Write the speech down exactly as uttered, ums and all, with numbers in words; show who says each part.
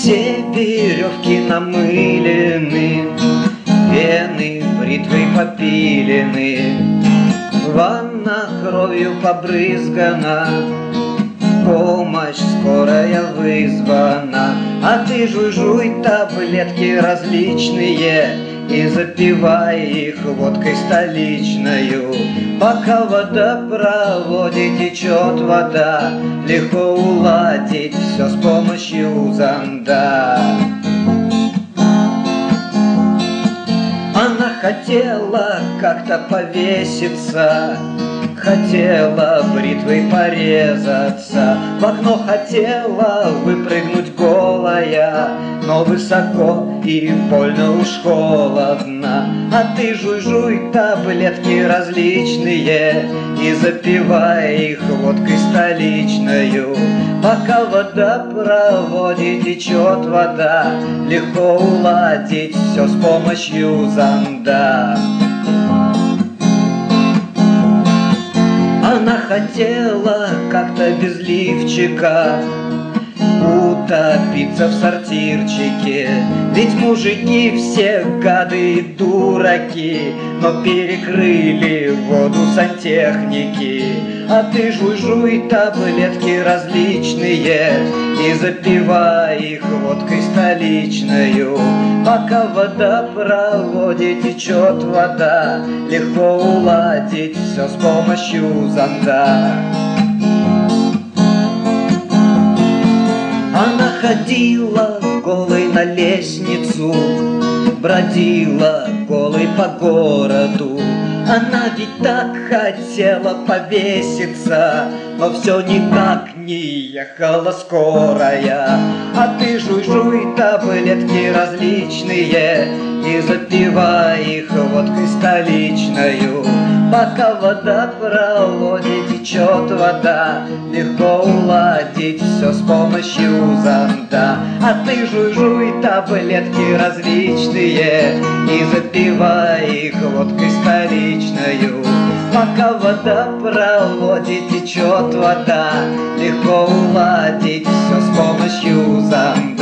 Speaker 1: Все веревки намылены, вены бритвой попилены, ванна кровью побрызгана, помощь скорая вызвана. А ты жуй-жуй таблетки различные и запивай их водкой столичною. Пока в водопроводе течет вода, легко уладить все с помощью зонда. Она хотела как-то повеситься, хотела бритвой порезаться, в окно хотела выпрыгнуть голая, но высоко и больно уж холодно. А ты жуй-жуй таблетки различные и запивай их водкой столичною. Пока в водопроводе течет вода, легко уладить все с помощью зонда. Она хотела как-то без лифчика утопиться в сортирчике, ведь мужики все гады и дураки, но перекрыли воду сантехники. А ты жуй-жуй таблетки различные и запивай их водкой столичною. Пока в водопроводе течет вода, легко уладить все с помощью зонда. Она ходила голой на лестницу, бродила голой по городу. Она ведь так хотела повеситься, но все никак не ехала скорая. А ты жуй-жуй таблетки различные и запивай их водкой столичною. Пока в водопроводе течет вода, легко уладить все с помощью зонда. А ты жуй-жуй таблетки различные и запивай их водкой столичною. Пока в водопроводе течет вода, легко уладить все с помощью зонда.